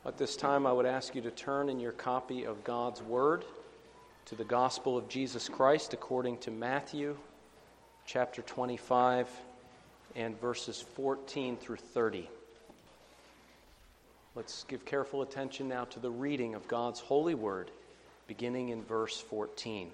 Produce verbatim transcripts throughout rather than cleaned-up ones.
At this time, I would ask you to turn in your copy of God's Word to the Gospel of Jesus Christ according to Matthew, chapter twenty-five, and verses fourteen through thirty. Let's give careful attention now to the reading of God's holy Word, beginning in verse fourteen.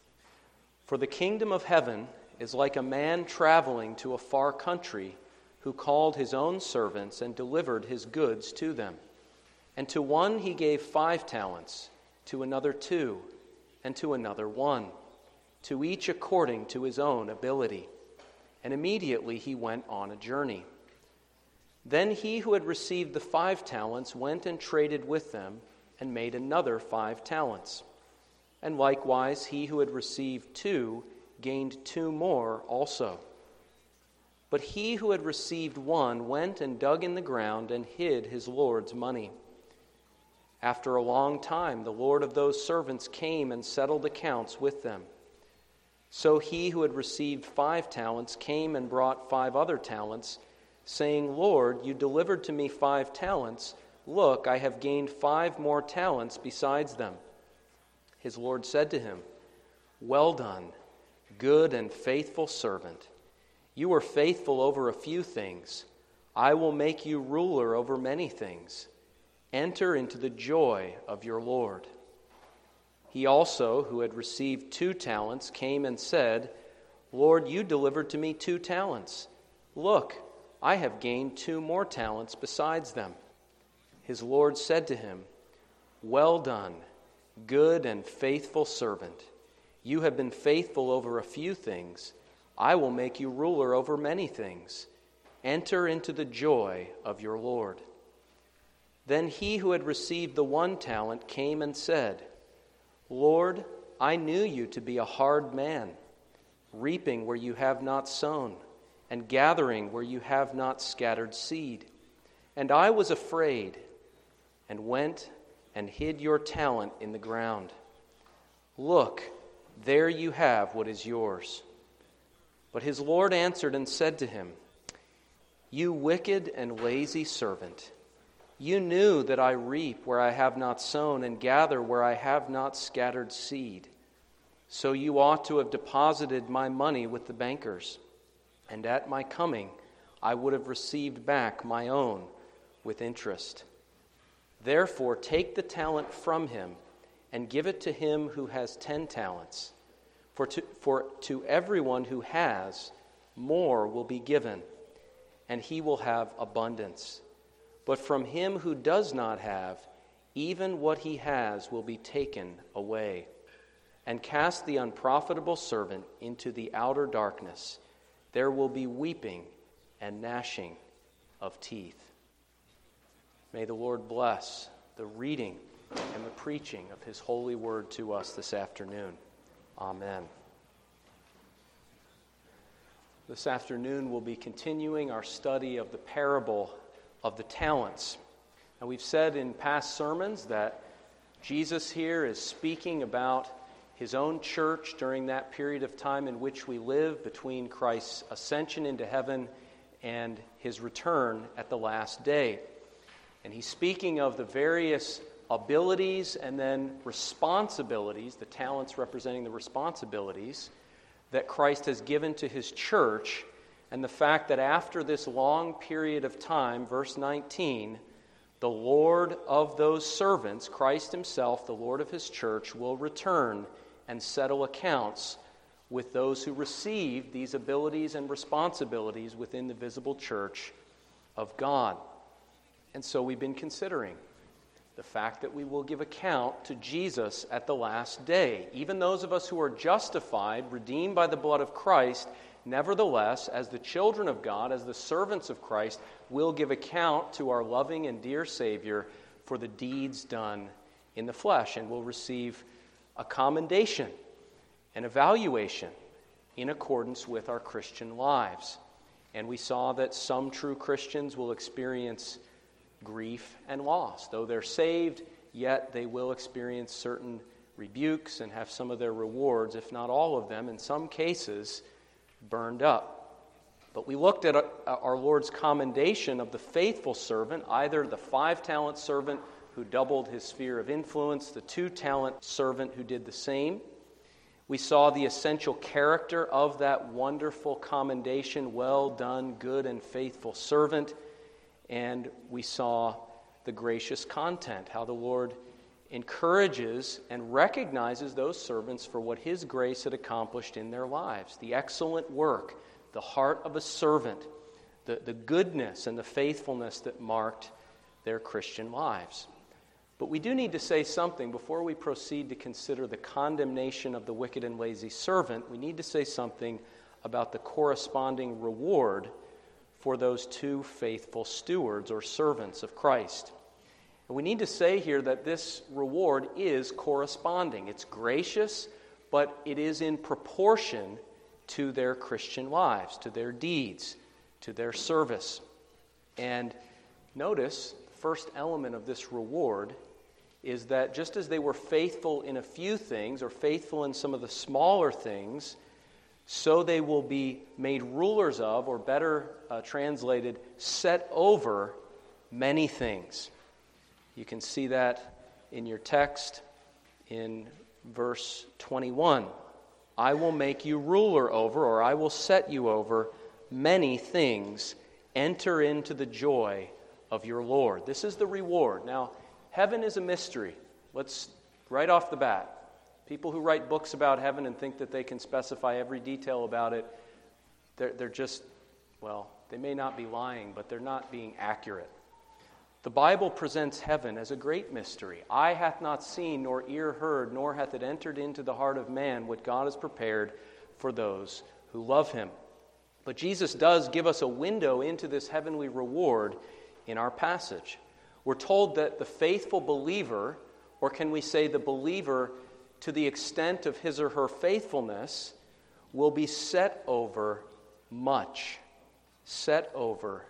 For the kingdom of heaven is like a man traveling to a far country, who called his own servants and delivered his goods to them. And to one he gave five talents, to another two, and to another one, to each according to his own ability. And immediately he went on a journey. Then he who had received the five talents went and traded with them, and made another five talents. And likewise he who had received two gained two more also. But he who had received one went and dug in the ground and hid his Lord's money. After a long time, the Lord of those servants came and settled accounts with them. So he who had received five talents came and brought five other talents, saying, Lord, you delivered to me five talents. Look, I have gained five more talents besides them. His Lord said to him, Well done, good and faithful servant. You were faithful over a few things. I will make you ruler over many things. Enter into the joy of your Lord. He also, who had received two talents, came and said, Lord, you delivered to me two talents. Look, I have gained two more talents besides them. His Lord said to him, Well done, good and faithful servant. You have been faithful over a few things. I will make you ruler over many things. Enter into the joy of your Lord. Then he who had received the one talent came and said, Lord, I knew you to be a hard man, reaping where you have not sown, and gathering where you have not scattered seed. And I was afraid, and went and hid your talent in the ground. Look, there you have what is yours. But his Lord answered and said to him, You wicked and lazy servant, you knew that I reap where I have not sown and gather where I have not scattered seed. So you ought to have deposited my money with the bankers, and at my coming I would have received back my own with interest. Therefore take the talent from him and give it to him who has ten talents. For to, for to everyone who has, more will be given, and he will have abundance. But from him who does not have, even what he has will be taken away. And cast the unprofitable servant into the outer darkness. There will be weeping and gnashing of teeth. May the Lord bless the reading and the preaching of his holy word to us this afternoon. Amen. This afternoon we'll be continuing our study of the parable of the talents. Now, we've said in past sermons that Jesus here is speaking about his own church during that period of time in which we live between Christ's ascension into heaven and his return at the last day. And he's speaking of the various abilities and then responsibilities, the talents representing the responsibilities that Christ has given to his church, and the fact that after this long period of time, verse nineteen, the Lord of those servants, Christ himself, the Lord of his church, will return and settle accounts with those who receive these abilities and responsibilities within the visible church of God. And so we've been considering the fact that we will give account to Jesus at the last day. Even those of us who are justified, redeemed by the blood of Christ, nevertheless, as the children of God, as the servants of Christ, will give account to our loving and dear Savior for the deeds done in the flesh, and will receive a commendation, an evaluation in accordance with our Christian lives. And we saw that some true Christians will experience grief and loss. Though they're saved, yet they will experience certain rebukes and have some of their rewards, if not all of them, in some cases, burned up. But we looked at our Lord's commendation of the faithful servant, either the five-talent servant who doubled his sphere of influence, the two-talent servant who did the same. We saw the essential character of that wonderful commendation, well done, good and faithful servant. And we saw the gracious content, how the Lord encourages and recognizes those servants for what his grace had accomplished in their lives. The excellent work, the heart of a servant, the, the goodness and the faithfulness that marked their Christian lives. But we do need to say something before we proceed to consider the condemnation of the wicked and lazy servant. We need to say something about the corresponding reward for those two faithful stewards or servants of Christ. And we need to say here that this reward is corresponding. It's gracious, but it is in proportion to their Christian lives, to their deeds, to their service. And notice, the first element of this reward is that just as they were faithful in a few things, or faithful in some of the smaller things, so they will be made rulers of, or better uh, translated, set over many things. You can see that in your text in verse twenty-one. I will make you ruler over, or I will set you over many things. Enter into the joy of your Lord. This is the reward. Now, heaven is a mystery. Let's, right off the bat, people who write books about heaven and think that they can specify every detail about it, they're, they're just, well, they may not be lying, but they're not being accurate. The Bible presents heaven as a great mystery. Eye hath not seen, nor ear heard, nor hath it entered into the heart of man what God has prepared for those who love him. But Jesus does give us a window into this heavenly reward in our passage. We're told that the faithful believer, or can we say the believer to the extent of his or her faithfulness, will be set over much. Set over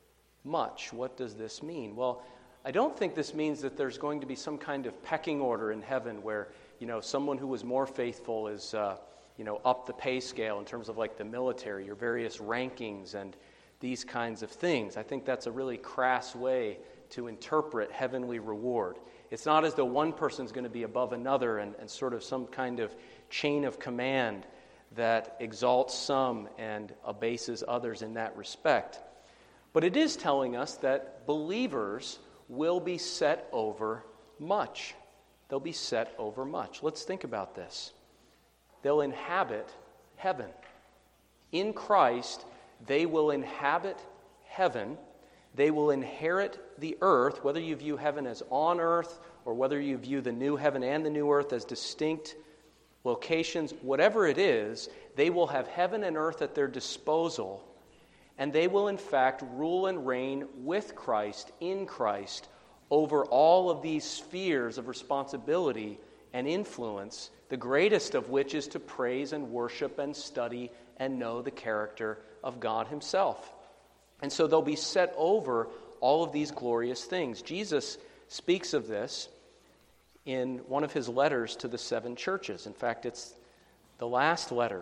much. What does this mean? Well, I don't think this means that there's going to be some kind of pecking order in heaven where, you know, someone who was more faithful is, uh, you know, up the pay scale in terms of like the military, your various rankings and these kinds of things. I think that's a really crass way to interpret heavenly reward. It's not as though one person's going to be above another and, and sort of some kind of chain of command that exalts some and abases others in that respect. But it is telling us that believers will be set over much. They'll be set over much. Let's think about this. They'll inhabit heaven. In Christ, they will inhabit heaven. They will inherit the earth, whether you view heaven as on earth or whether you view the new heaven and the new earth as distinct locations, whatever it is, they will have heaven and earth at their disposal, and they will in fact rule and reign with Christ, in Christ, over all of these spheres of responsibility and influence, the greatest of which is to praise and worship and study and know the character of God himself. And so they'll be set over all of these glorious things. Jesus speaks of this in one of his letters to the seven churches. In fact, it's the last letter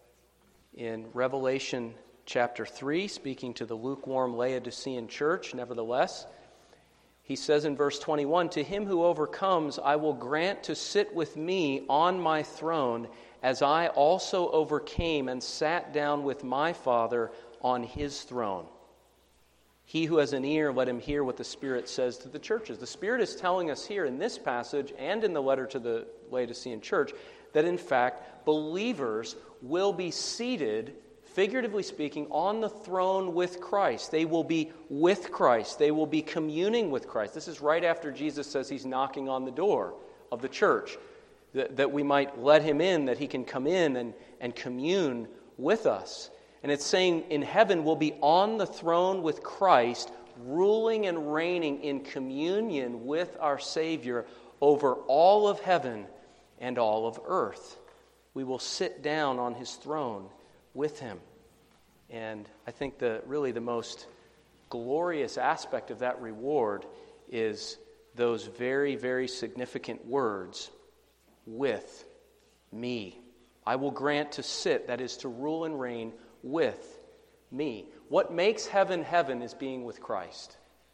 in Revelation chapter three, speaking to the lukewarm Laodicean church. Nevertheless, he says in verse twenty-one, to him who overcomes, I will grant to sit with me on my throne, as I also overcame and sat down with my Father on his throne. He who has an ear, let him hear what the Spirit says to the churches. The Spirit is telling us here in this passage and in the letter to the Laodicean church that in fact believers will be seated, figuratively speaking, on the throne with Christ. They will be with Christ. They will be communing with Christ. This is right after Jesus says he's knocking on the door of the church, that, that we might let him in, that he can come in and, and commune with us. And it's saying in heaven we'll be on the throne with Christ, ruling and reigning in communion with our Savior over all of heaven and all of earth. We will sit down on his throne with him. And I think the really the most glorious aspect of that reward is those very, very significant words, with me. I will grant to sit, that is to rule and reign with me. What makes heaven heaven is being with Christ.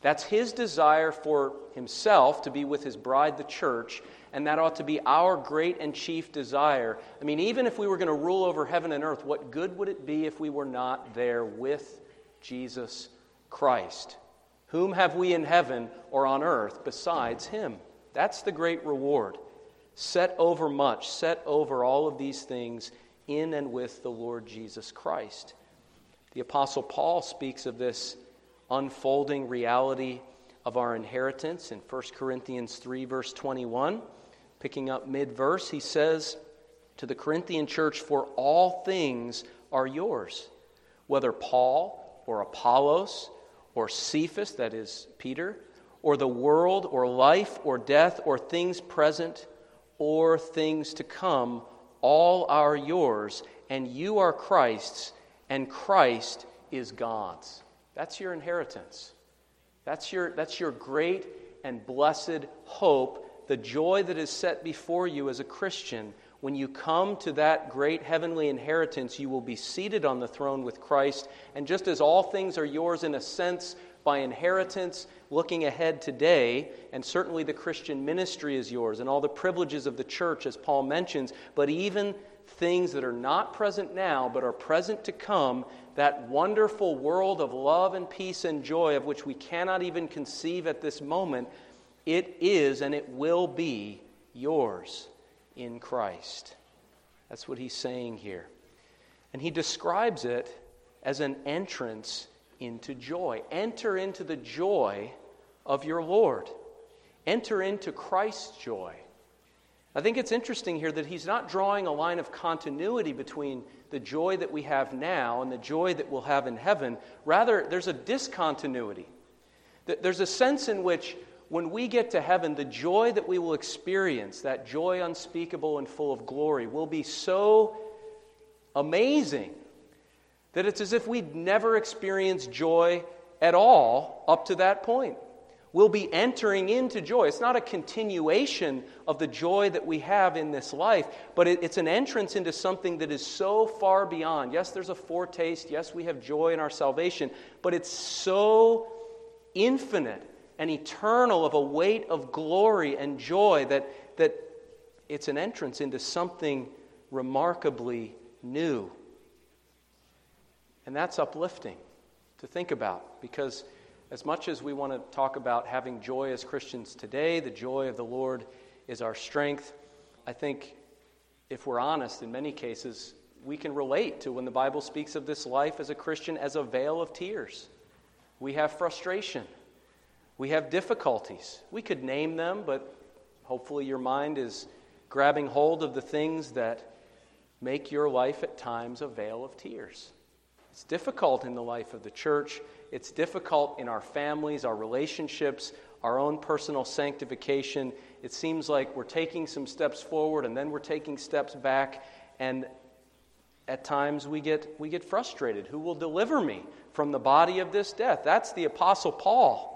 That's his desire for himself to be with his bride, the church, and that ought to be our great and chief desire. I mean, even if we were going to rule over heaven and earth, what good would it be if we were not there with Jesus Christ? Whom have we in heaven or on earth besides him? That's the great reward. Set over much, set over all of these things in and with the Lord Jesus Christ. The Apostle Paul speaks of this unfolding reality of our inheritance in First Corinthians three, verse twenty-one. Picking up mid-verse, he says to the Corinthian church, "For all things are yours, whether Paul or Apollos or Cephas," that is Peter, "or the world or life or death or things present or things to come, all are yours, and you are Christ's, and Christ is God's." That's your inheritance. That's your, that's your great and blessed hope, the joy that is set before you as a Christian. When you come to that great heavenly inheritance, you will be seated on the throne with Christ. And just as all things are yours in a sense by inheritance, looking ahead today, and certainly the Christian ministry is yours, and all the privileges of the church, as Paul mentions, but even things that are not present now, but are present to come, that wonderful world of love and peace and joy of which we cannot even conceive at this moment, it is and it will be yours in Christ. That's what he's saying here. And he describes it as an entrance into joy. Enter into the joy of your Lord. Enter into Christ's joy. I think it's interesting here that he's not drawing a line of continuity between the joy that we have now and the joy that we'll have in heaven. Rather, there's a discontinuity. There's a sense in which when we get to heaven, the joy that we will experience, that joy unspeakable and full of glory, will be so amazing that it's as if we'd never experienced joy at all up to that point. We'll be entering into joy. It's not a continuation of the joy that we have in this life, but it, it's an entrance into something that is so far beyond. Yes, there's a foretaste. Yes, we have joy in our salvation, but it's so infinite and eternal of a weight of glory and joy that, that it's an entrance into something remarkably new. And that's uplifting to think about, because as much as we want to talk about having joy as Christians today, the joy of the Lord is our strength, I think if we're honest, in many cases, we can relate to when the Bible speaks of this life as a Christian as a vale of tears. We have frustration. We have difficulties. We could name them, but hopefully your mind is grabbing hold of the things that make your life at times a vale of tears. It's difficult in the life of the church. It's difficult in our families, our relationships, our own personal sanctification. It seems like we're taking some steps forward and then we're taking steps back, and at times we get we get frustrated. Who will deliver me from the body of this death? That's the Apostle Paul.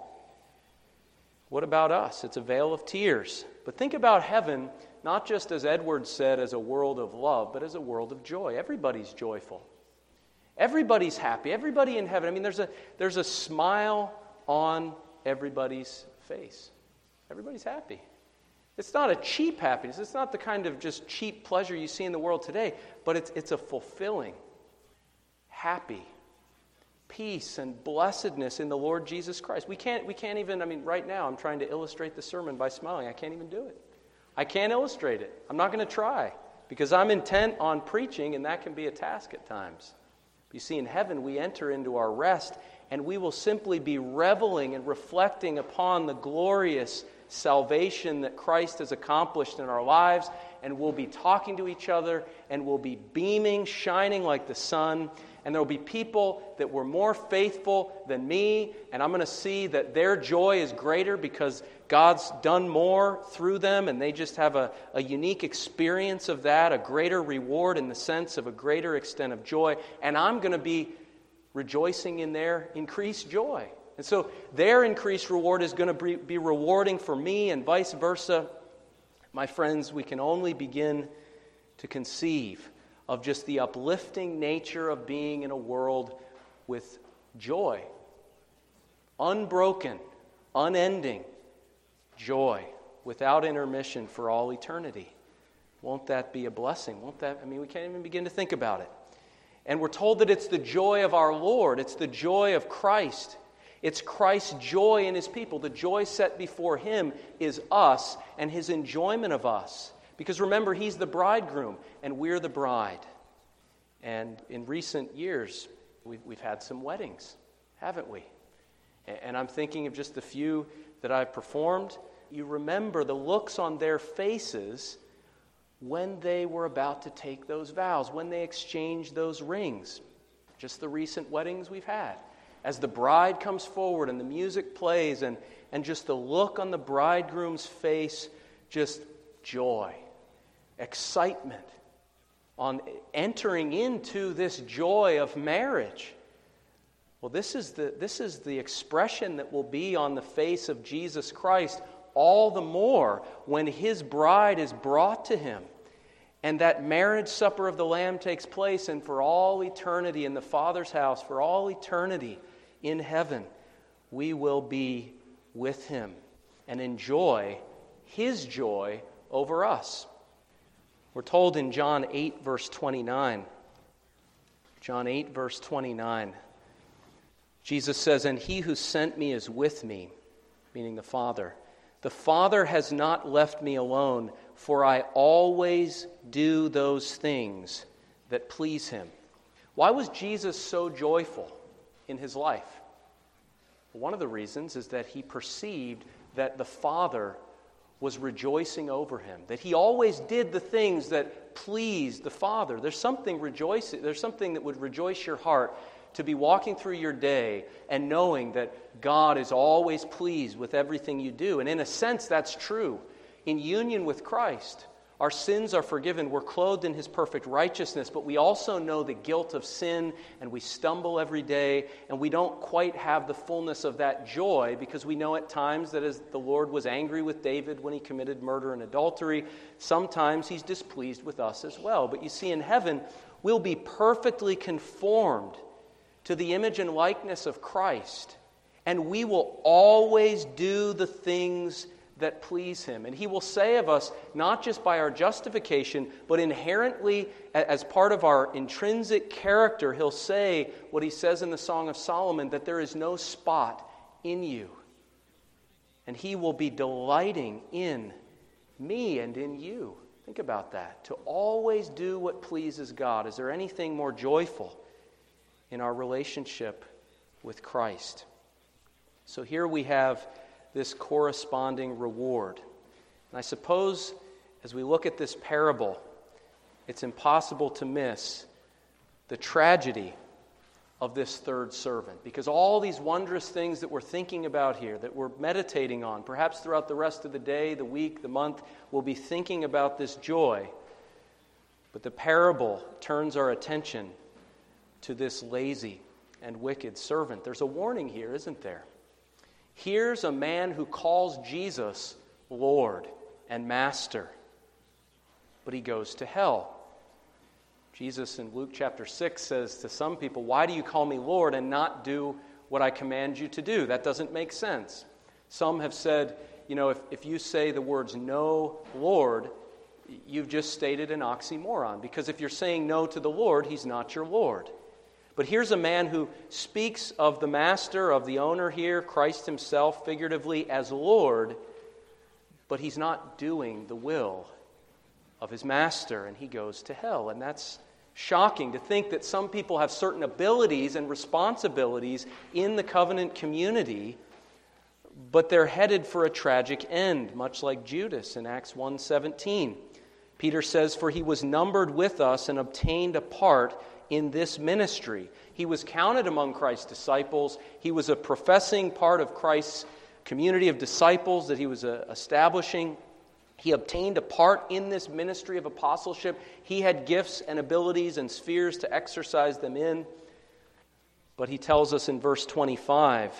What about us? It's a vale of tears. But think about heaven, not just as Edwards said, as a world of love, but as a world of joy. Everybody's joyful. Everybody's happy. Everybody in heaven. I mean, there's a there's a smile on everybody's face. Everybody's happy. It's not a cheap happiness. It's not the kind of just cheap pleasure you see in the world today, but it's it's a fulfilling, happy, peace and blessedness in the Lord Jesus Christ. We can't we can't even, I mean, right now I'm trying to illustrate the sermon by smiling. I can't even do it. I can't illustrate it. I'm not going to try because I'm intent on preaching, and that can be a task at times. You see, in heaven, we enter into our rest, and we will simply be reveling and reflecting upon the glorious salvation that Christ has accomplished in our lives, and we'll be talking to each other, and we'll be beaming, shining like the sun, and there will be people that were more faithful than me, and I'm going to see that their joy is greater because God's done more through them, and they just have a, a unique experience of that, a greater reward in the sense of a greater extent of joy, and I'm going to be rejoicing in their increased joy. And so their increased reward is going to be, be rewarding for me, and vice versa. My friends, we can only begin to conceive of just the uplifting nature of being in a world with joy, unbroken, unending joy without intermission for all eternity. Won't that be a blessing? Won't that, I mean, we can't even begin to think about it. And we're told that it's the joy of our Lord. It's the joy of Christ. It's Christ's joy in his people. The joy set before him is us and his enjoyment of us. Because remember, he's the bridegroom and we're the bride. And in recent years, we've, we've had some weddings, haven't we? And I'm thinking of just the few that I've performed. You remember the looks on their faces when they were about to take those vows, when they exchanged those rings. Just the recent weddings we've had. As the bride comes forward and the music plays and, and just the look on the bridegroom's face, just joy, excitement on entering into this joy of marriage. Well, this is the this is the expression that will be on the face of Jesus Christ all the more when his bride is brought to him. And that marriage supper of the Lamb takes place, and for all eternity in the Father's house, for all eternity in heaven, we will be with him and enjoy his joy over us. We're told in John eight, verse twenty-nine. John eight, verse twenty-nine. Jesus says, "And he who sent me is with me," meaning the Father. "The Father has not left me alone, for I always do those things that please him." Why was Jesus so joyful in his life? Well, one of the reasons is that he perceived that the Father was rejoicing over him, that he always did the things that pleased the Father. There's something rejoicing, there's something that would rejoice your heart to be walking through your day and knowing that God is always pleased with everything you do. And in a sense, that's true. In union with Christ, our sins are forgiven. We're clothed in his perfect righteousness, but we also know the guilt of sin, and we stumble every day, and we don't quite have the fullness of that joy because we know at times that as the Lord was angry with David when he committed murder and adultery, sometimes he's displeased with us as well. But you see, in heaven, we'll be perfectly conformed to the image and likeness of Christ, and we will always do the things that please him. And he will say of us, not just by our justification, but inherently as part of our intrinsic character, he'll say what he says in the Song of Solomon, that there is no spot in you. And he will be delighting in me and in you. Think about that. To always do what pleases God. Is there anything more joyful in our relationship with Christ? So here we have this corresponding reward. And I suppose as we look at this parable, it's impossible to miss the tragedy of this third servant. Because all these wondrous things that we're thinking about here, that we're meditating on, perhaps throughout the rest of the day, the week, the month, we'll be thinking about this joy. But the parable turns our attention to this lazy and wicked servant. There's a warning here, isn't there? Here's a man who calls Jesus Lord and Master, but he goes to hell. Jesus in Luke chapter six says to some people, "Why do you call me Lord and not do what I command you to do?" That doesn't make sense. Some have said, you know, if, if you say the words "no, Lord," you've just stated an oxymoron, because if you're saying no to the Lord, he's not your Lord. But here's a man who speaks of the master, of the owner here, Christ himself, figuratively as Lord, but he's not doing the will of his master, and he goes to hell. And that's shocking to think that some people have certain abilities and responsibilities in the covenant community, but they're headed for a tragic end, much like Judas in Acts one seventeen. Peter says, "For he was numbered with us and obtained a part in this ministry." He was counted among Christ's disciples. He was a professing part of Christ's community of disciples that he was uh, establishing. He obtained a part in this ministry of apostleship. He had gifts and abilities and spheres to exercise them in. But he tells us in verse twenty-five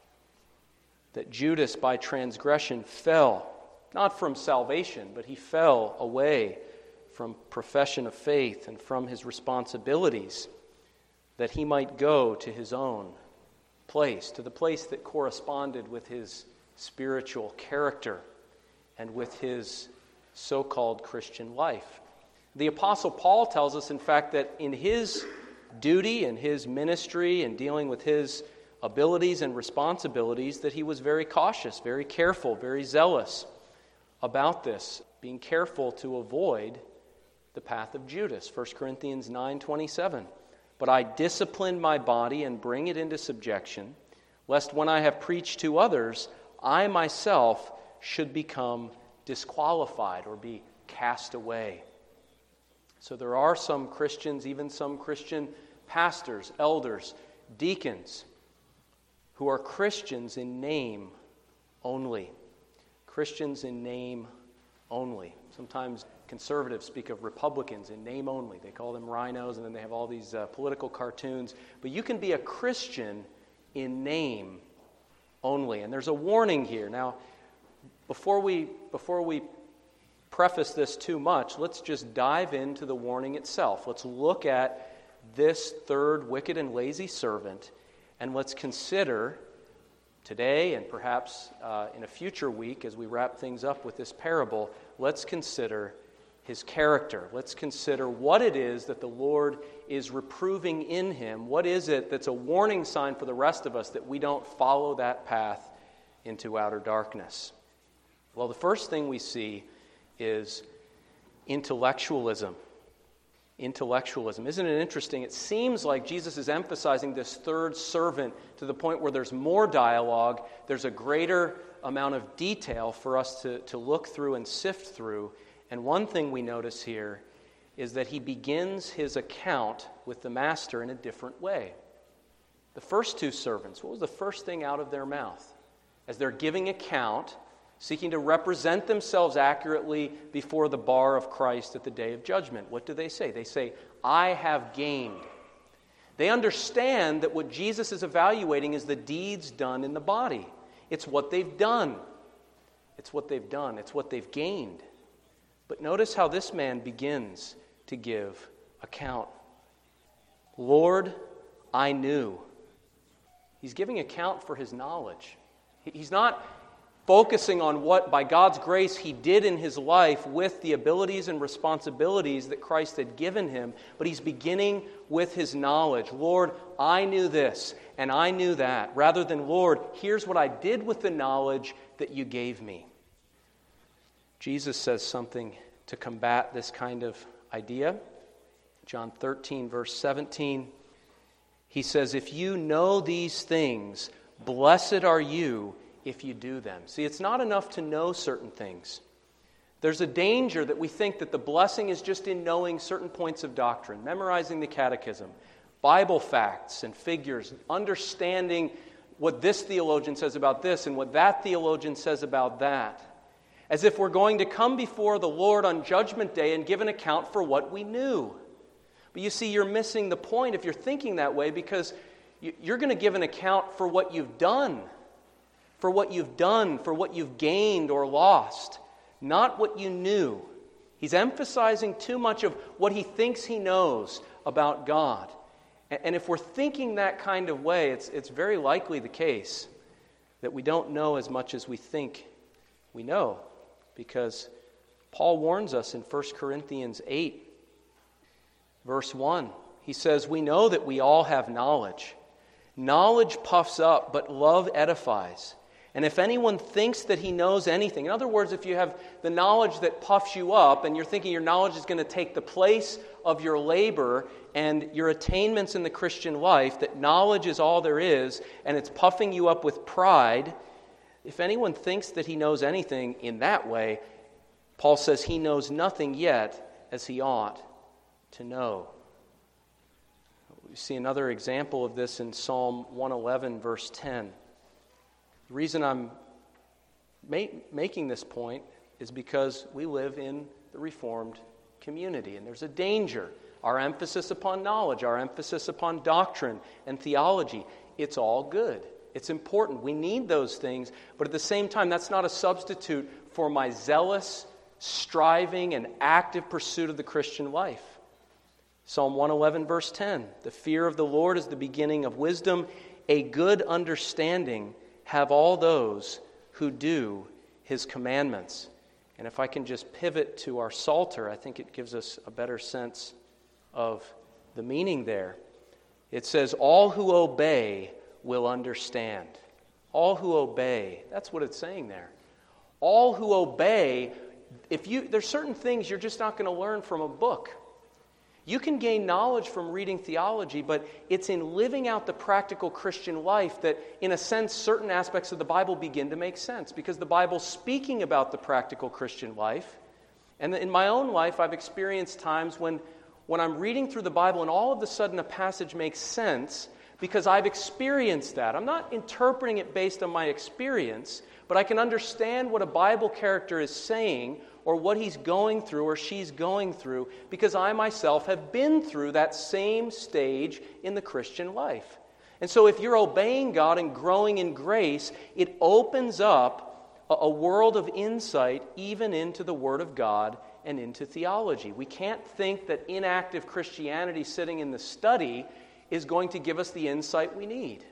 that Judas, by transgression, fell, not from salvation, but he fell away from profession of faith and from his responsibilities, that he might go to his own place, to the place that corresponded with his spiritual character and with his so-called Christian life. The Apostle Paul tells us, in fact, that in his duty and his ministry and dealing with his abilities and responsibilities, that he was very cautious, very careful, very zealous about this, being careful to avoid the path of Judas. First Corinthians nine twenty-seven. But I discipline my body and bring it into subjection, lest when I have preached to others, I myself should become disqualified or be cast away. So there are some Christians, even some Christian pastors, elders, deacons, who are Christians in name only. Christians in name only. Sometimes conservatives speak of Republicans in name only. They call them rhinos, and then they have all these uh, political cartoons. But you can be a Christian in name only. And there's a warning here. Now, before we before we preface this too much, let's just dive into the warning itself. Let's look at this third wicked and lazy servant, and let's consider today, and perhaps uh, in a future week as we wrap things up with this parable, let's consider his character. Let's consider what it is that the Lord is reproving in him. What is it that's a warning sign for the rest of us that we don't follow that path into outer darkness? Well, the first thing we see is intellectualism. Intellectualism. Isn't it interesting? It seems like Jesus is emphasizing this third servant to the point where there's more dialogue, there's a greater amount of detail for us to, to look through and sift through. And one thing we notice here is that he begins his account with the master in a different way. The first two servants, what was the first thing out of their mouth? As they're giving account, seeking to represent themselves accurately before the bar of Christ at the day of judgment, what do they say? They say, I have gained. They understand that what Jesus is evaluating is the deeds done in the body. It's what they've done. It's what they've done. It's what they've gained. But notice how this man begins to give account. Lord, I knew. He's giving account for his knowledge. He's not focusing on what, by God's grace, he did in his life with the abilities and responsibilities that Christ had given him, but he's beginning with his knowledge. Lord, I knew this, and I knew that, rather than, Lord, here's what I did with the knowledge that you gave me. Jesus says something to combat this kind of idea. John thirteen, verse seventeen, he says, if you know these things, blessed are you if you do them. See, it's not enough to know certain things. There's a danger that we think that the blessing is just in knowing certain points of doctrine, memorizing the catechism, Bible facts and figures, understanding what this theologian says about this and what that theologian says about that, as if we're going to come before the Lord on Judgment Day and give an account for what we knew. But you see, you're missing the point if you're thinking that way, because you're going to give an account for what you've done. For what you've done, for what you've gained or lost, not what you knew. He's emphasizing too much of what he thinks he knows about God. And if we're thinking that kind of way, it's, it's very likely the case that we don't know as much as we think we know. Because Paul warns us in First Corinthians eight, verse one. He says, we know that we all have knowledge. Knowledge puffs up, but love edifies. And if anyone thinks that he knows anything, in other words, if you have the knowledge that puffs you up and you're thinking your knowledge is going to take the place of your labor and your attainments in the Christian life, that knowledge is all there is and it's puffing you up with pride, if anyone thinks that he knows anything in that way, Paul says he knows nothing yet as he ought to know. We see another example of this in Psalm one eleven, verse ten. The reason I'm ma- making this point is because we live in the Reformed community, and there's a danger. Our emphasis upon knowledge, our emphasis upon doctrine and theology, it's all good. It's important. We need those things, but at the same time, that's not a substitute for my zealous, striving, and active pursuit of the Christian life. Psalm one eleven, verse ten, the fear of the Lord is the beginning of wisdom. A good understanding have all those who do his commandments. And if I can just pivot to our Psalter, I think it gives us a better sense of the meaning there. It says, all who obey will understand. All who obey. That's what it's saying there. All who obey, if you there's certain things you're just not going to learn from a book. You can gain knowledge from reading theology, but it's in living out the practical Christian life that, in a sense, certain aspects of the Bible begin to make sense, because the Bible's speaking about the practical Christian life. And in my own life, I've experienced times when, when I'm reading through the Bible and all of a sudden a passage makes sense because I've experienced that. I'm not interpreting it based on my experience, but I can understand what a Bible character is saying or what he's going through or she's going through, because I myself have been through that same stage in the Christian life. And so if you're obeying God and growing in grace, it opens up a, a world of insight even into the Word of God and into theology. We can't think that inactive Christianity sitting in the study is going to give us the insight we need.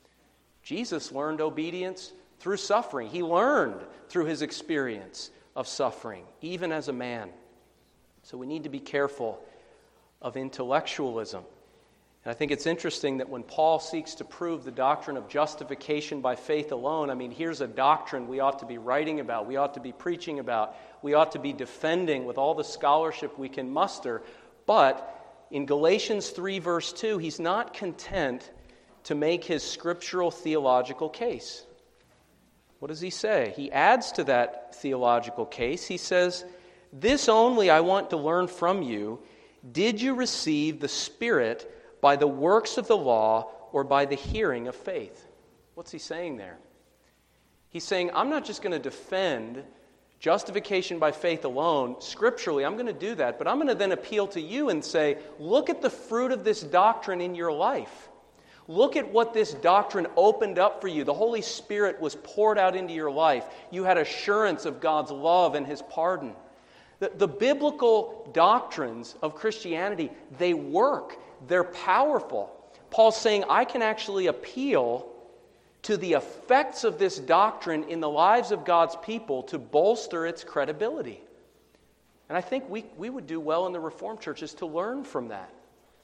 Jesus learned obedience through suffering. He learned through his experience of suffering, even as a man. So we need to be careful of intellectualism. And I think it's interesting that when Paul seeks to prove the doctrine of justification by faith alone, I mean, here's a doctrine we ought to be writing about, we ought to be preaching about, we ought to be defending with all the scholarship we can muster. But in Galatians three, verse two, he's not content to make his scriptural theological case. What does he say? He adds to that theological case. He says, "This only I want to learn from you. Did you receive the Spirit by the works of the law or by the hearing of faith?" What's he saying there? He's saying, I'm not just going to defend justification by faith alone. Scripturally, I'm going to do that. But I'm going to then appeal to you and say, look at the fruit of this doctrine in your life. Look at what this doctrine opened up for you. The Holy Spirit was poured out into your life. You had assurance of God's love and his pardon. The, the biblical doctrines of Christianity, they work. They're powerful. Paul's saying, I can actually appeal to the effects of this doctrine in the lives of God's people to bolster its credibility. And I think we, we would do well in the Reformed churches to learn from that.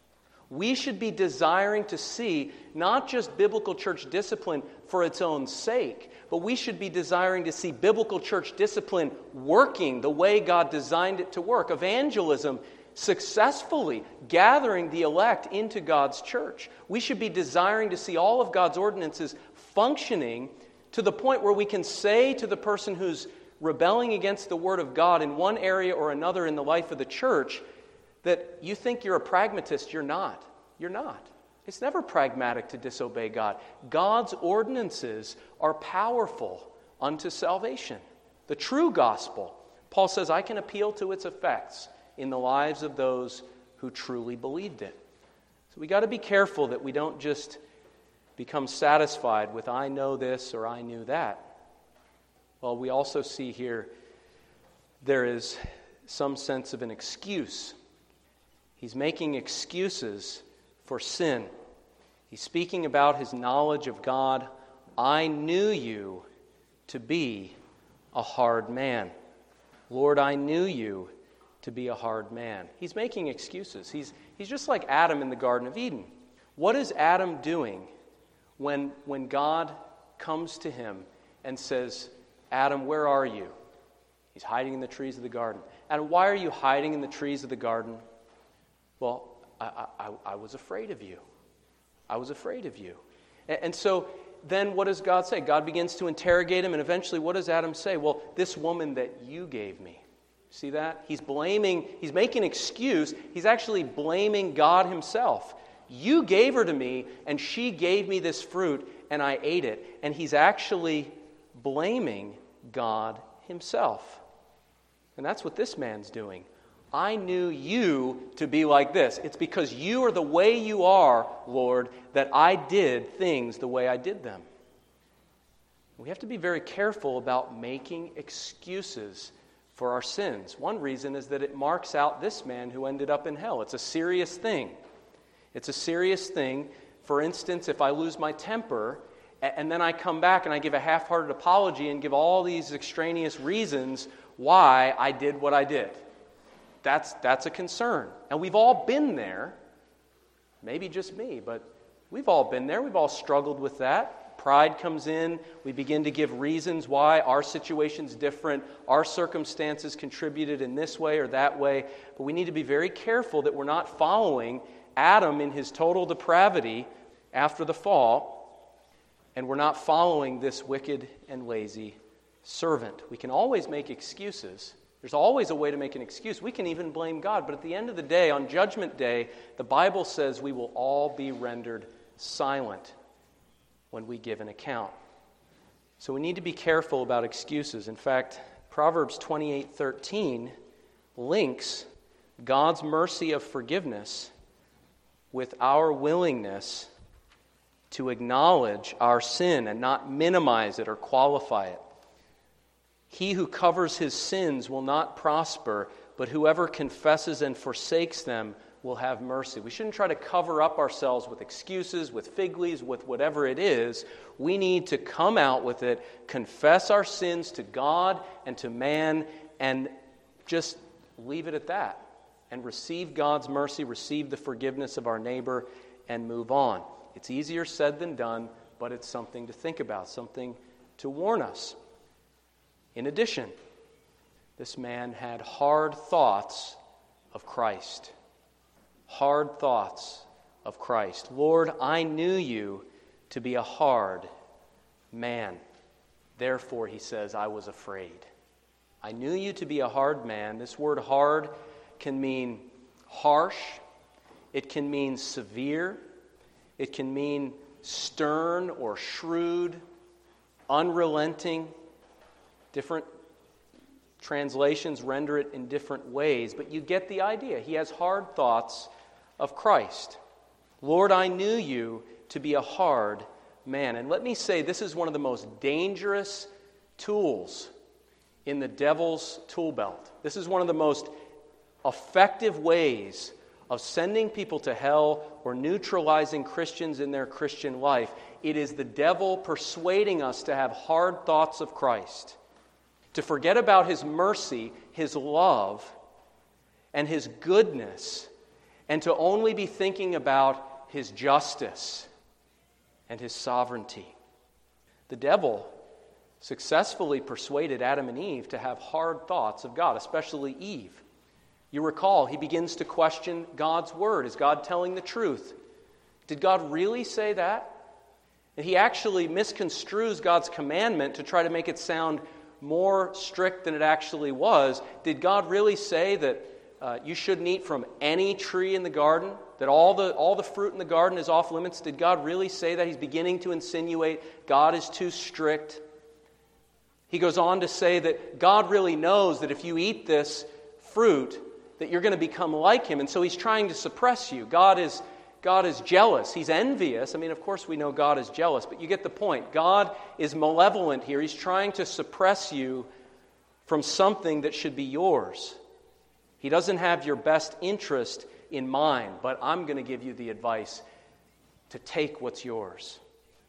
We should be desiring to see not just biblical church discipline for its own sake, but we should be desiring to see biblical church discipline working the way God designed it to work. Evangelism successfully gathering the elect into God's church. We should be desiring to see all of God's ordinances functioning to the point where we can say to the person who's rebelling against the Word of God in one area or another in the life of the church, that you think you're a pragmatist. You're not. You're not. It's never pragmatic to disobey God. God's ordinances are powerful unto salvation. The true gospel. Paul says, I can appeal to its effects in the lives of those who truly believed it. So we got to be careful that we don't just become satisfied with, I know this or I knew that. Well, we also see here there is some sense of an excuse. He's making excuses for sin. He's speaking about his knowledge of God. I knew you to be a hard man. Lord, I knew you to be a hard man. He's making excuses. He's, he's just like Adam in the Garden of Eden. What is Adam doing when, when God comes to him and says, Adam, where are you? He's hiding in the trees of the garden. Adam, why are you hiding in the trees of the garden? Well, I, I, I was afraid of you. I was afraid of you. And, and so then what does God say? God begins to interrogate him, and eventually what does Adam say? Well, this woman that you gave me. See that? He's blaming, he's making an excuse. He's actually blaming God himself. You gave her to me, and she gave me this fruit, and I ate it. And he's actually blaming God himself. And that's what this man's doing. I knew you to be like this. It's because you are the way you are, Lord, that I did things the way I did them. We have to be very careful about making excuses for our sins. One reason is that it marks out this man who ended up in hell. It's a serious thing. It's a serious thing. For instance, if I lose my temper and then I come back and I give a half-hearted apology and give all these extraneous reasons why I did what I did. That's, that's a concern. And we've all been there. Maybe just me, but we've all been there. We've all struggled with that. Pride comes in. We begin to give reasons why our situation's different. Our circumstances contributed in this way or that way. But we need to be very careful that we're not following Adam in his total depravity after the fall, and we're not following this wicked and lazy servant. We can always make excuses. There's always a way to make an excuse. We can even blame God. But at the end of the day, on Judgment Day, the Bible says we will all be rendered silent when we give an account. So we need to be careful about excuses. In fact, Proverbs twenty-eight thirteen links God's mercy of forgiveness with our willingness to acknowledge our sin and not minimize it or qualify it. He who covers his sins will not prosper, but whoever confesses and forsakes them will have mercy. We shouldn't try to cover up ourselves with excuses, with fig leaves, with whatever it is. We need to come out with it, confess our sins to God and to man, and just leave it at that. And receive God's mercy, receive the forgiveness of our neighbor, and move on. It's easier said than done, but it's something to think about, something to warn us. In addition, this man had hard thoughts of Christ. Hard thoughts of Christ. Lord, I knew you to be a hard man. Therefore, he says, I was afraid. I knew you to be a hard man. This word hard can mean harsh. It can mean severe. It can mean stern or shrewd, unrelenting. Different translations render it in different ways, but you get the idea. He has hard thoughts of Christ. Lord, I knew you to be a hard man. And let me say, this is one of the most dangerous tools in the devil's tool belt. This is one of the most effective ways of sending people to hell or neutralizing Christians in their Christian life. It is the devil persuading us to have hard thoughts of Christ, to forget about his mercy, his love, and his goodness, and to only be thinking about his justice and his sovereignty. The devil successfully persuaded Adam and Eve to have hard thoughts of God, especially Eve. You recall, he begins to question God's word. Is God telling the truth? Did God really say that? And he actually misconstrues God's commandment to try to make it sound more strict than it actually was. Did God really say that uh, you shouldn't eat from any tree in the garden? That all the all the fruit in the garden is off limits? Did God really say that? He's beginning to insinuate God is too strict. He goes on to say that God really knows that if you eat this fruit, that you're going to become like him, and so he's trying to suppress you. God is God is jealous. He's envious. I mean, of course we know God is jealous, but you get the point. God is malevolent here. He's trying to suppress you from something that should be yours. He doesn't have your best interest in mind, but I'm going to give you the advice to take what's yours.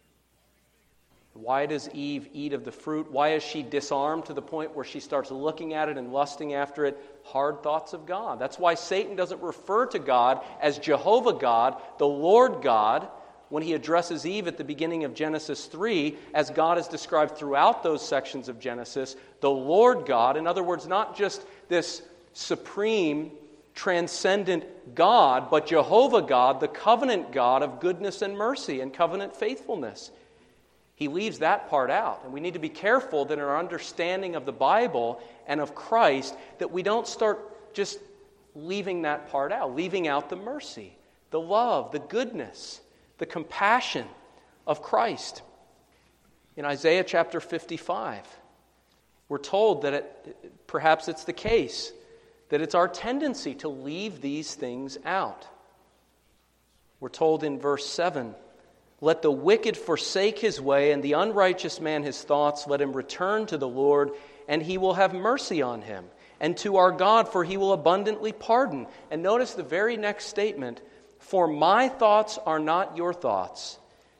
Why does Eve eat of the fruit? Why is she disarmed to the point where she starts looking at it and lusting after it? Hard thoughts of God. That's why Satan doesn't refer to God as Jehovah God, the Lord God, when he addresses Eve at the beginning of Genesis three, as God is described throughout those sections of Genesis, the Lord God. In other words, not just this supreme, transcendent God, but Jehovah God, the covenant God of goodness and mercy and covenant faithfulness. He leaves that part out. And we need to be careful that in our understanding of the Bible and of Christ, that we don't start just leaving that part out, leaving out the mercy, the love, the goodness, the compassion of Christ. In Isaiah chapter fifty-five, we're told that it, perhaps it's the case that it's our tendency to leave these things out. We're told in verse seven, let the wicked forsake his way, and the unrighteous man his thoughts. Let him return to the Lord, and he will have mercy on him. And to our God, for he will abundantly pardon. And notice the very next statement, for my thoughts are not your thoughts,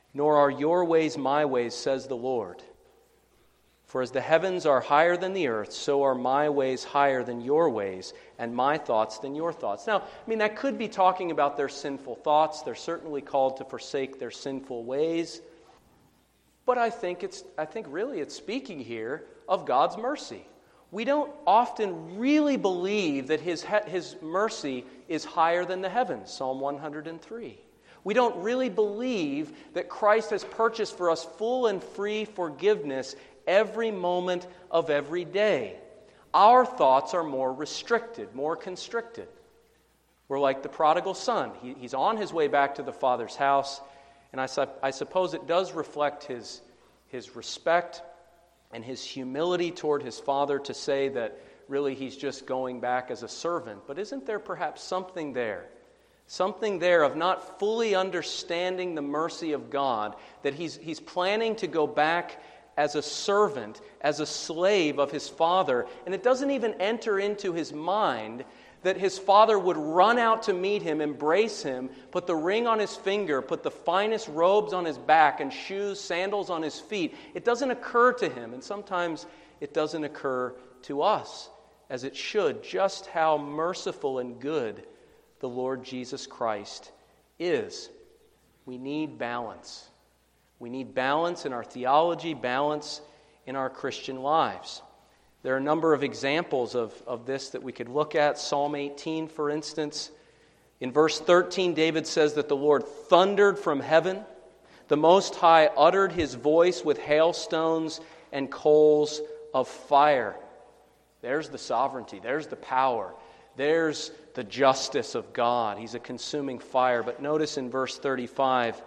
nor are your ways my ways, says the Lord. For as the heavens are higher than the earth, so are my ways higher than your ways, and my thoughts than your thoughts. Now, I mean, that could be talking about their sinful thoughts. They're certainly called to forsake their sinful ways. But I think it's I think really it's speaking here of God's mercy. We don't often really believe that his, his mercy is higher than the heavens, Psalm one hundred three. We don't really believe that Christ has purchased for us full and free forgiveness every moment of every day. Our thoughts are more restricted, more constricted. We're like the prodigal son. He, he's on his way back to the Father's house, and I, su- I suppose it does reflect his, his respect and his humility toward his Father to say that really he's just going back as a servant. But isn't there perhaps something there? Something there of not fully understanding the mercy of God, that he's, he's planning to go back as a servant, as a slave of his Father. And it doesn't even enter into his mind that his Father would run out to meet him, embrace him, put the ring on his finger, put the finest robes on his back, and shoes, sandals on his feet. It doesn't occur to him, and sometimes it doesn't occur to us, as it should, just how merciful and good the Lord Jesus Christ is. We need balance. We need balance in our theology, balance in our Christian lives. There are a number of examples of, of this that we could look at. Psalm eighteen, for instance. In verse thirteen, David says that the Lord thundered from heaven. The Most High uttered his voice with hailstones and coals of fire. There's the sovereignty. There's the power. There's the justice of God. He's a consuming fire. But notice in verse thirty-five,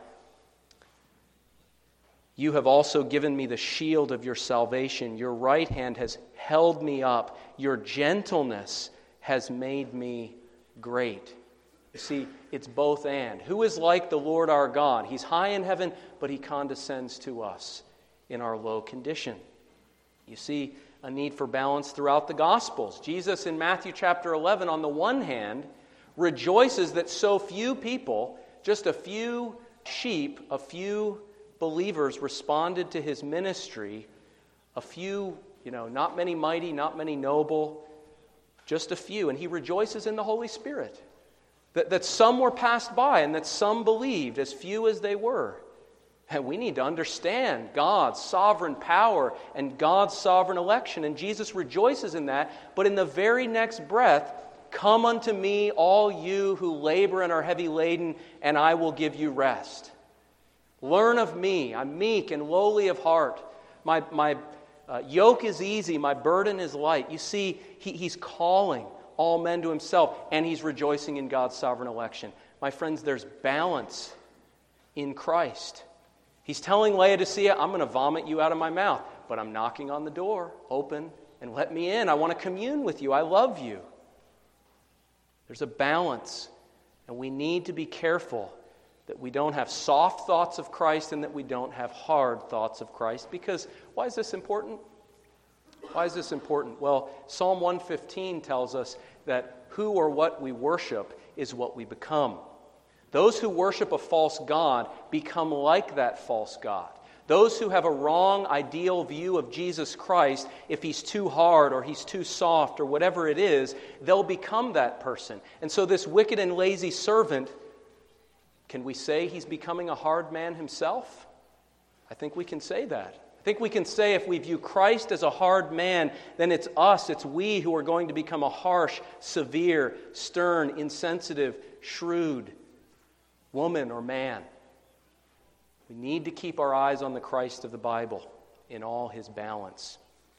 you have also given me the shield of your salvation. Your right hand has held me up. Your gentleness has made me great. You see, it's both and. Who is like the Lord our God? He's high in heaven, but he condescends to us in our low condition. You see a need for balance throughout the Gospels. Jesus in Matthew chapter eleven, on the one hand, rejoices that so few people, just a few sheep, a few believers responded to his ministry, a few, you know, not many mighty, not many noble, just a few. And he rejoices in the Holy Spirit. That, that some were passed by and that some believed, as few as they were. And we need to understand God's sovereign power and God's sovereign election. And Jesus rejoices in that. But in the very next breath, come unto me, all you who labor and are heavy laden, and I will give you rest. Learn of me. I'm meek and lowly of heart. My, my uh, yoke is easy. My burden is light. You see, he, he's calling all men to himself, and he's rejoicing in God's sovereign election. My friends, there's balance in Christ. He's telling Laodicea, I'm going to vomit you out of my mouth, but I'm knocking on the door. Open and let me in. I want to commune with you. I love you. There's a balance, and we need to be careful that we don't have soft thoughts of Christ and that we don't have hard thoughts of Christ. Because why is this important? Why is this important? Well, Psalm one fifteen tells us that who or what we worship is what we become. Those who worship a false god become like that false god. Those who have a wrong ideal view of Jesus Christ, if he's too hard or he's too soft or whatever it is, they'll become that person. And so this wicked and lazy servant, can we say he's becoming a hard man himself? I think we can say that. I think we can say if we view Christ as a hard man, then it's us, it's we who are going to become a harsh, severe, stern, insensitive, shrewd woman or man. We need to keep our eyes on the Christ of the Bible in all his balance.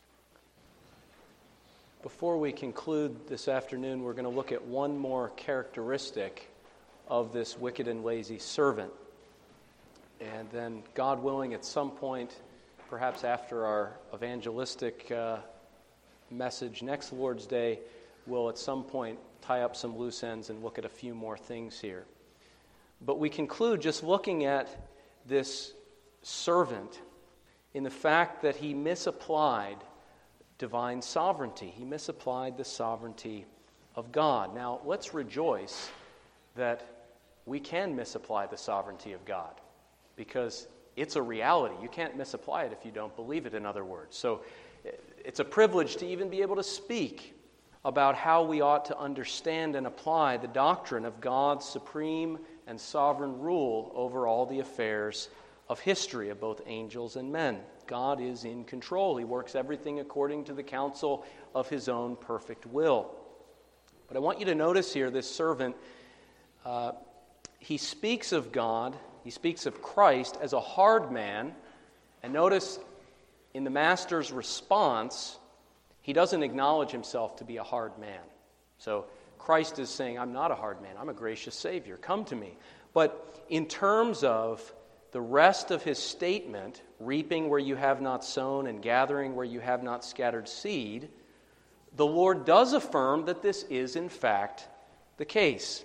Before we conclude this afternoon, we're going to look at one more characteristic of this wicked and lazy servant. And then, God willing, at some point, perhaps after our evangelistic uh, message next Lord's Day, we'll at some point tie up some loose ends and look at a few more things here. But we conclude just looking at this servant in the fact that he misapplied divine sovereignty. He misapplied the sovereignty of God. Now, let's rejoice that we can misapply the sovereignty of God. because it's a reality. You can't misapply it if you don't believe it, in other words. So it's a privilege to even be able to speak about how we ought to understand and apply the doctrine of God's supreme and sovereign rule over all the affairs of history, of both angels and men. God is in control. He works everything according to the counsel of his own perfect will. But I want you to notice here this servant, uh, he speaks of God, he speaks of Christ as a hard man, and notice in the master's response, he doesn't acknowledge himself to be a hard man. So Christ is saying, I'm not a hard man, I'm a gracious Savior, come to me. But in terms of the rest of his statement, reaping where you have not sown and gathering where you have not scattered seed, the Lord does affirm that this is in fact the case.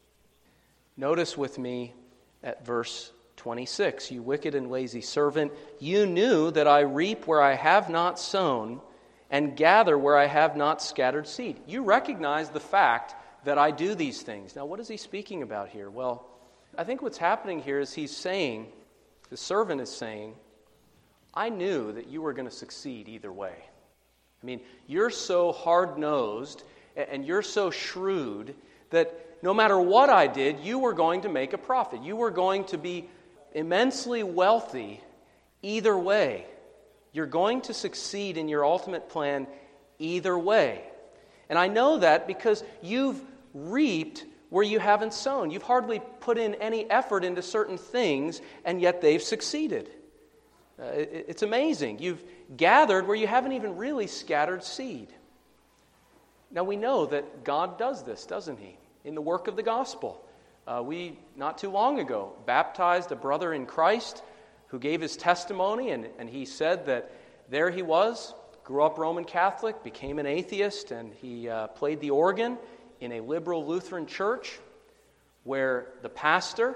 Notice with me at verse twenty-six, you wicked and lazy servant, you knew that I reap where I have not sown and gather where I have not scattered seed. You recognize the fact that I do these things. Now, what is he speaking about here? Well, I think what's happening here is he's saying, the servant is saying, I knew that you were going to succeed either way. I mean, you're so hard-nosed and you're so shrewd that no matter what I did, you were going to make a profit. You were going to be immensely wealthy either way. You're going to succeed in your ultimate plan either way. And I know that because you've reaped where you haven't sown. You've hardly put in any effort into certain things, and yet they've succeeded. Uh, it, it's amazing. You've gathered where you haven't even really scattered seed. Now we know that God does this, doesn't he? In the work of the gospel. Uh, we, not too long ago, baptized a brother in Christ who gave his testimony, and, and he said that there he was, grew up Roman Catholic, became an atheist, and he uh, played the organ in a liberal Lutheran church where the pastor,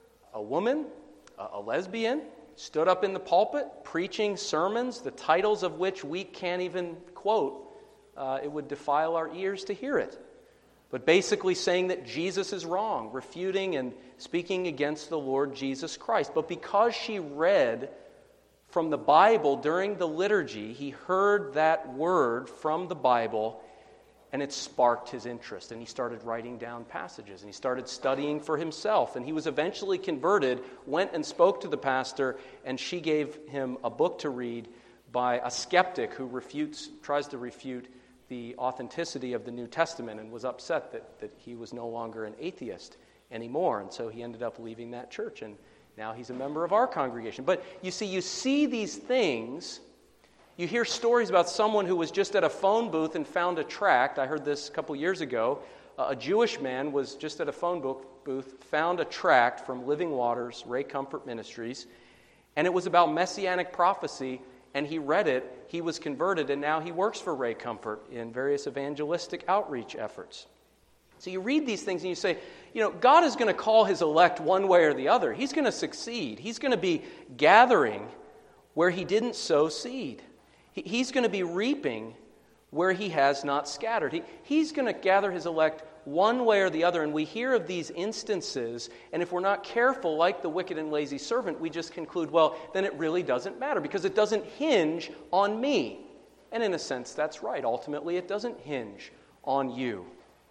a woman, a, a lesbian, stood up in the pulpit preaching sermons, the titles of which we can't even quote. Uh, it would defile our ears to hear it. But basically saying that Jesus is wrong, refuting and speaking against the Lord Jesus Christ. But because she read from the Bible during the liturgy, he heard that word from the Bible, and it sparked his interest. And he started writing down passages, and he started studying for himself. And he was eventually converted, went and spoke to the pastor, and she gave him a book to read by a skeptic who refutes, tries to refute the authenticity of the New Testament, and was upset that, that he was no longer an atheist anymore. And so he ended up leaving that church, and now he's a member of our congregation. But you see, you see these things. You hear stories about someone who was just at a phone booth and found a tract. I heard this a couple years ago. Uh, a Jewish man was just at a phone booth, found a tract from Living Waters, Ray Comfort Ministries, and it was about messianic prophecy. And he read it, he was converted, and now he works for Ray Comfort in various evangelistic outreach efforts. So you read these things and you say, you know, God is going to call his elect one way or the other. He's going to succeed. He's going to be gathering where he didn't sow seed. He's going to be reaping where he has not scattered. He, he's going to gather his elect one way or the other, and we hear of these instances, and if we're not careful, like the wicked and lazy servant, we just conclude, well, then it really doesn't matter, because it doesn't hinge on me. And in a sense, that's right. Ultimately, it doesn't hinge on you.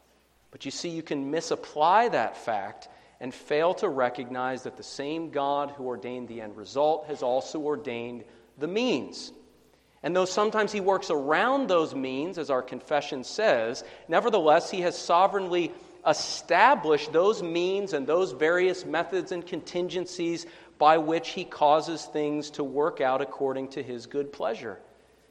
But you see, you can misapply that fact and fail to recognize that the same God who ordained the end result has also ordained the means. And though sometimes he works around those means, as our confession says, nevertheless, he has sovereignly established those means and those various methods and contingencies by which he causes things to work out according to his good pleasure.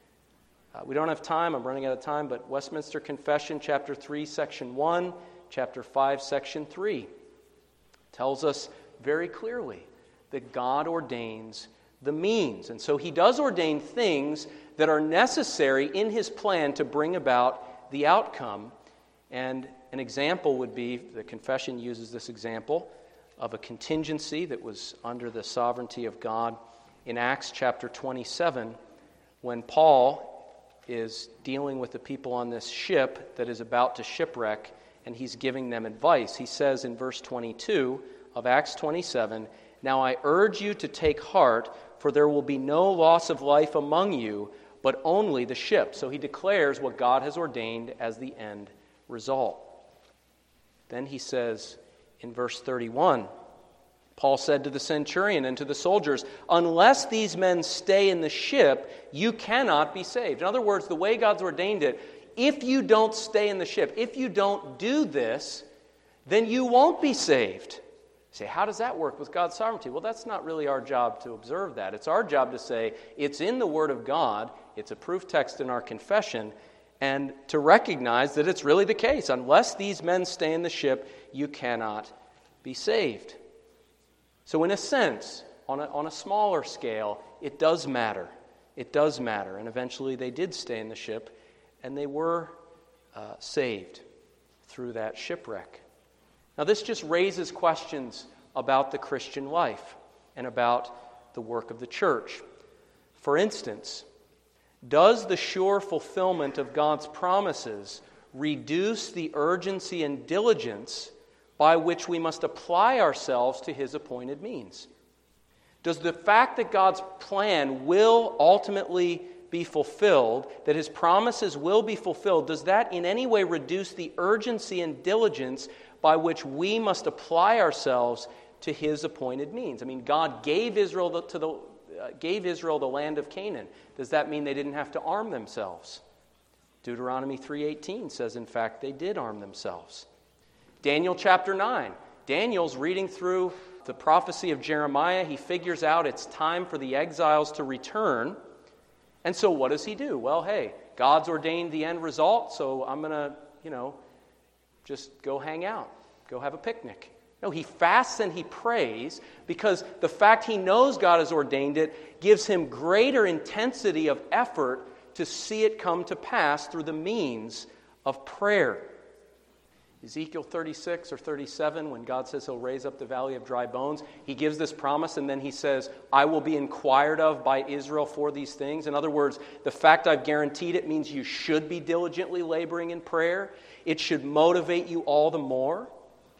Uh, we don't have time, I'm running out of time, but Westminster Confession, chapter three, section one, chapter five, section three, tells us very clearly that God ordains the means. And so he does ordain things that are necessary in his plan to bring about the outcome. And an example would be, the confession uses this example of a contingency that was under the sovereignty of God in Acts chapter twenty-seven, when Paul is dealing with the people on this ship that is about to shipwreck, and he's giving them advice. He says in verse twenty-two of Acts twenty-seven, Now I urge you to take heart, for there will be no loss of life among you, but only the ship. So he declares what God has ordained as the end result. Then he says in verse thirty-one, Paul said to the centurion and to the soldiers, unless these men stay in the ship, you cannot be saved. In other words, the way God's ordained it, if you don't stay in the ship, if you don't do this, then you won't be saved. You say, how does that work with God's sovereignty? Well, that's not really our job to observe that. It's our job to say, it's in the Word of God, it's a proof text in our confession, and to recognize that it's really the case. Unless these men stay in the ship, you cannot be saved. So in a sense, on a, on a smaller scale, it does matter. It does matter. And eventually they did stay in the ship, and they were uh, saved through that shipwreck. Now this just raises questions about the Christian life and about the work of the church. For instance, does the sure fulfillment of God's promises reduce the urgency and diligence by which we must apply ourselves to His appointed means? Does the fact that God's plan will ultimately be fulfilled, that His promises will be fulfilled, does that in any way reduce the urgency and diligence by which we must apply ourselves to His appointed means? I mean, God gave Israel the, to the uh, gave Israel the land of Canaan. Does that mean they didn't have to arm themselves? Deuteronomy three eighteen says, in fact, they did arm themselves. Daniel chapter nine. Daniel's reading through the prophecy of Jeremiah. He figures out it's time for the exiles to return. And so what does he do? Well, hey, God's ordained the end result, so I'm going to, you know, just go hang out, go have a picnic. No, he fasts and he prays because the fact he knows God has ordained it gives him greater intensity of effort to see it come to pass through the means of prayer. Ezekiel thirty-six or thirty-seven, when God says He'll raise up the valley of dry bones, He gives this promise and then He says, I will be inquired of by Israel for these things. In other words, the fact I've guaranteed it means you should be diligently laboring in prayer. It should motivate you all the more.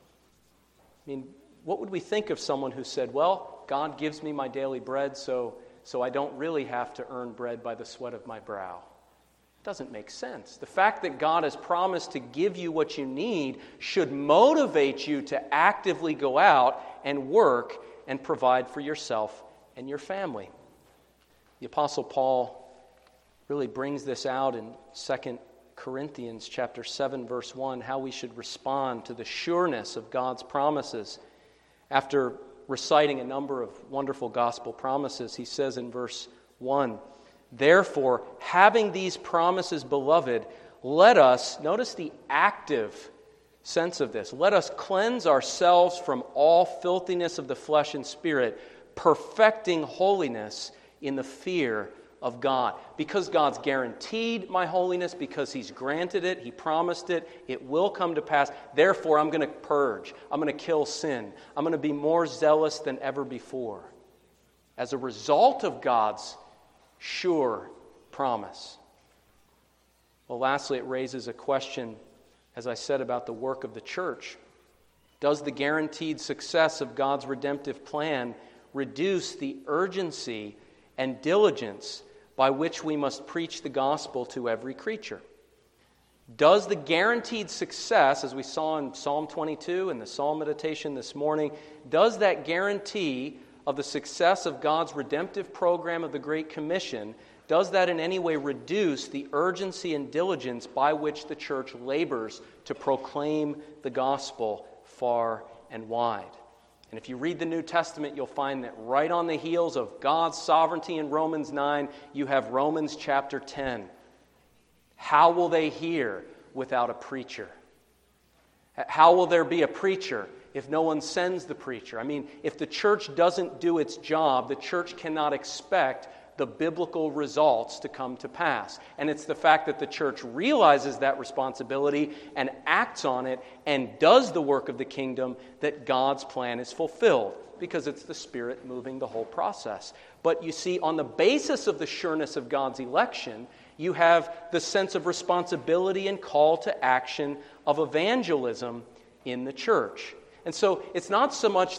I mean, what would we think of someone who said, well, God gives me my daily bread, so, so I don't really have to earn bread by the sweat of my brow? Doesn't make sense. The fact that God has promised to give you what you need should motivate you to actively go out and work and provide for yourself and your family. The Apostle Paul really brings this out in Second Corinthians chapter seven, verse one, how we should respond to the sureness of God's promises. After reciting a number of wonderful gospel promises, he says in verse one, therefore, having these promises, beloved, let us, notice the active sense of this, let us cleanse ourselves from all filthiness of the flesh and spirit, perfecting holiness in the fear of God. Because God's guaranteed my holiness, because He's granted it, He promised it, it will come to pass. Therefore, I'm going to purge. I'm going to kill sin. I'm going to be more zealous than ever before. As a result of God's sure promise. Well, lastly, it raises a question, as I said, about the work of the church. Does the guaranteed success of God's redemptive plan reduce the urgency and diligence by which we must preach the gospel to every creature? Does the guaranteed success, as we saw in Psalm twenty-two and the Psalm meditation this morning, does that guarantee of the success of God's redemptive program of the Great Commission, does that in any way reduce the urgency and diligence by which the church labors to proclaim the gospel far and wide? And if you read the New Testament, you'll find that right on the heels of God's sovereignty in Romans nine, you have Romans chapter ten. How will they hear without a preacher? How will there be a preacher if no one sends the preacher? I mean, if the church doesn't do its job, the church cannot expect the biblical results to come to pass. And it's the fact that the church realizes that responsibility and acts on it and does the work of the kingdom that God's plan is fulfilled, because it's the Spirit moving the whole process. But you see, on the basis of the sureness of God's election, you have the sense of responsibility and call to action of evangelism in the church. And so it's not so much that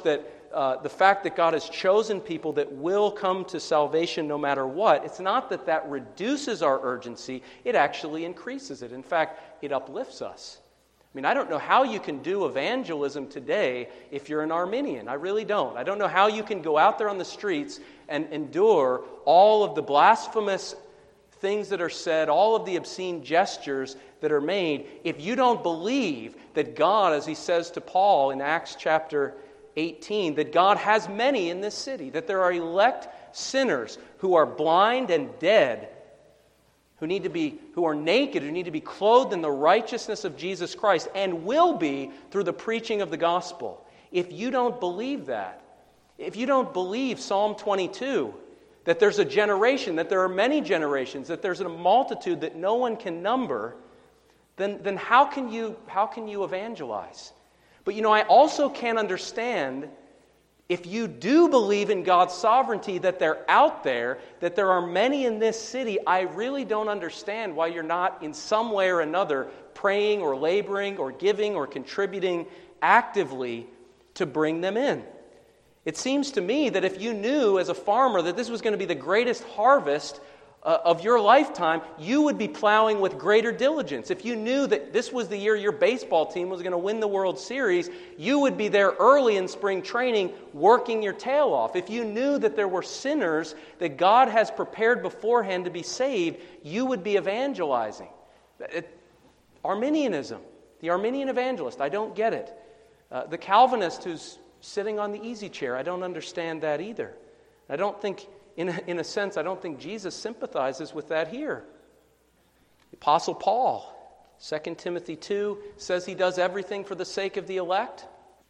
uh, the fact that God has chosen people that will come to salvation no matter what, it's not that that reduces our urgency, it actually increases it. In fact, it uplifts us. I mean, I don't know how you can do evangelism today if you're an Arminian. I really don't. I don't know how you can go out there on the streets and endure all of the blasphemous things that are said, all of the obscene gestures that are made, if you don't believe that God, as he says to Paul in Acts chapter eighteen, that God has many in this city, that there are elect sinners who are blind and dead, who need to be, who are naked, who need to be clothed in the righteousness of Jesus Christ, and will be through the preaching of the gospel. If you don't believe that, if you don't believe Psalm twenty-two, that there's a generation, that there are many generations, that there's a multitude that no one can number, then, then how can you, how can you evangelize? But you know, I also can't understand, if you do believe in God's sovereignty, that they're out there, that there are many in this city, I really don't understand why you're not in some way or another praying or laboring or giving or contributing actively to bring them in. It seems to me that if you knew as a farmer that this was going to be the greatest harvest uh, of your lifetime, you would be plowing with greater diligence. If you knew that this was the year your baseball team was going to win the World Series, you would be there early in spring training working your tail off. If you knew that there were sinners that God has prepared beforehand to be saved, you would be evangelizing. It, Arminianism, the Arminian evangelist, I don't get it. Uh, the Calvinist who's sitting on the easy chair, I don't understand that either. I don't think, in a, in a sense, I don't think Jesus sympathizes with that here. The Apostle Paul, Second Timothy two, says he does everything for the sake of the elect.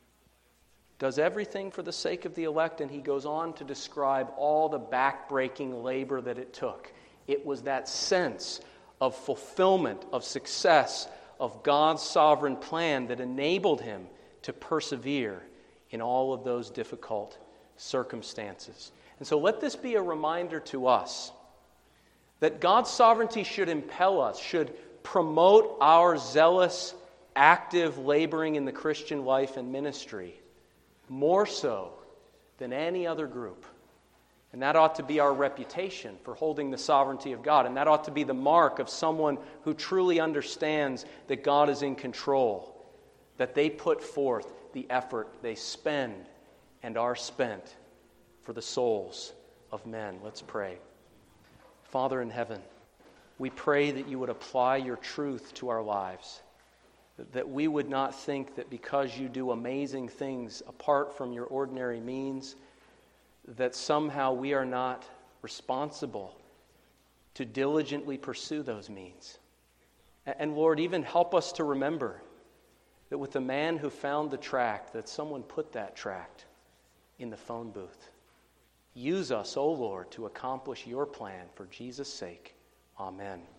Does everything for the sake of the elect, and he goes on to describe all the back-breaking labor that it took. It was that sense of fulfillment, of success, of God's sovereign plan that enabled him to persevere in all of those difficult circumstances. And so let this be a reminder to us that God's sovereignty should impel us, should promote our zealous, active laboring in the Christian life and ministry, more so than any other group. And that ought to be our reputation for holding the sovereignty of God. And that ought to be the mark of someone who truly understands that God is in control, that they put forth the effort they spend and are spent for the souls of men. Let's pray. Father in heaven, we pray that you would apply your truth to our lives, that we would not think that because you do amazing things apart from your ordinary means, that somehow we are not responsible to diligently pursue those means. And Lord, even help us to remember that with the man who found the tract, that someone put that tract in the phone booth. Use us, O Lord, to accomplish your plan for Jesus' sake. Amen.